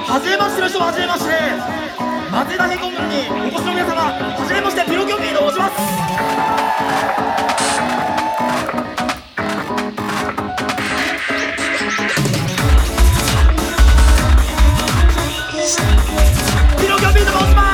はじめましての人ははじめまして、松枝ヘコムにお越しの皆様、はじめまして、ピロキョピーと申します。ピロキョピーと申します。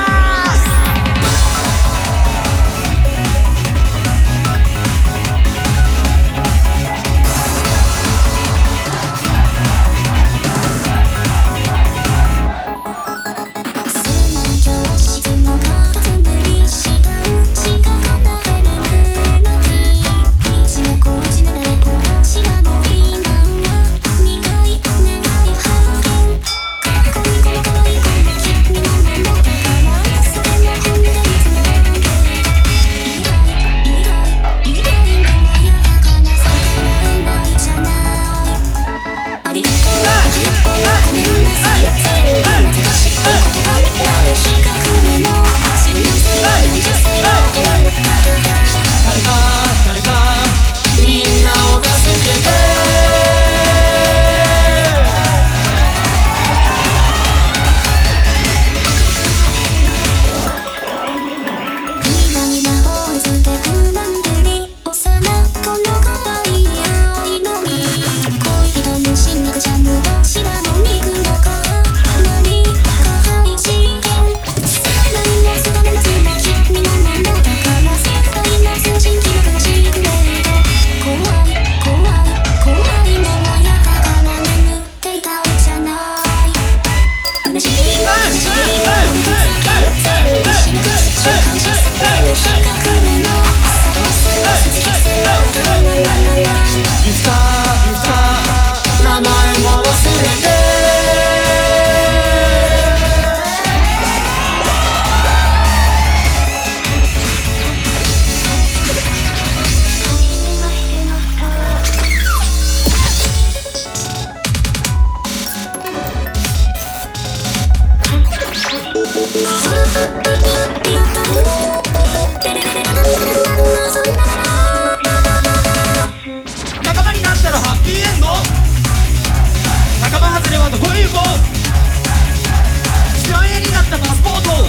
仲間になったらハッピーエンド、仲間外れはどこへ行こう、知らん絵になったパスポート、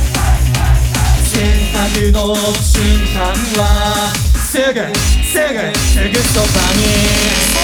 選択の瞬間はすぐそばに